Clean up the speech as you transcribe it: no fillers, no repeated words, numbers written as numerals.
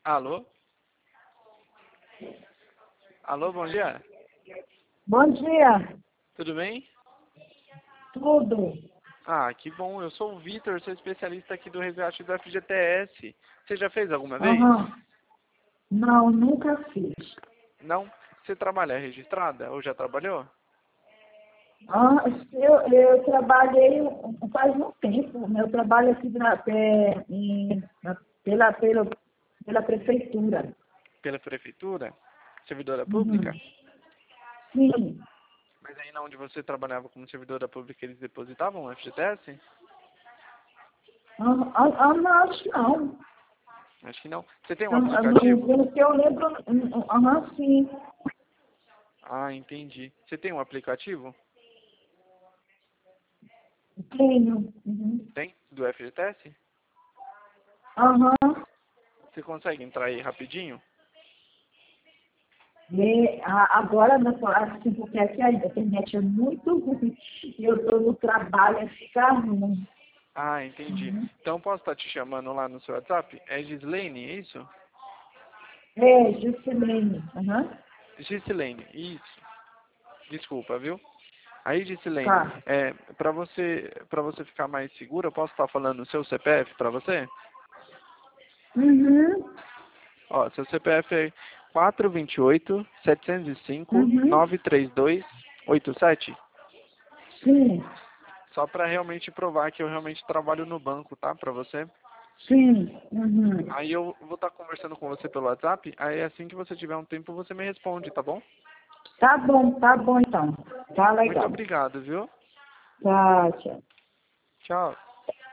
Alô? Alô, bom dia. Bom dia, Tudo bem? tudo. Ah, que bom. Eu sou o Vitor, sou especialista aqui do resgate do FGTS. Você já fez alguma vez? Aham. Não, nunca fiz. Não? Você trabalha registrada ou já trabalhou? Ah, eu trabalhei faz um tempo. Meu trabalho aqui pela prefeitura. Pela prefeitura? Servidora Uhum. pública? Sim. Mas aí na onde você trabalhava como servidora pública, eles depositavam o FGTS? Não, acho que não. Acho que não. Você tem um Então, aplicativo? pelo que eu lembro, sim. Ah, entendi. Você tem um aplicativo? Tenho. Uhum. Tem? Do FGTS? Aham. Você consegue entrar aí rapidinho? Agora, assim, porque aqui a internet é muito ruim. E eu estou no trabalho, fica ruim. Ah, entendi. Uhum. Então posso estar te chamando lá no seu WhatsApp? É Gislaine, é isso? É, Juscelene. Aham. Gislaine, isso. Desculpa, viu? Aí, Gislaine, Tá. para você ficar mais segura, eu posso estar falando o seu CPF para você? Uhum. Ó, seu CPF é 428 Uhum. 705 932 87. Sim. Só para realmente provar que eu realmente trabalho no banco, tá? Para você. Sim. Uhum. Aí eu vou estar conversando com você pelo WhatsApp. Aí assim que você tiver um tempo, você me responde, tá bom? Tá bom então. Tá Muito legal. obrigado, viu? Tá, tchau. Tchau.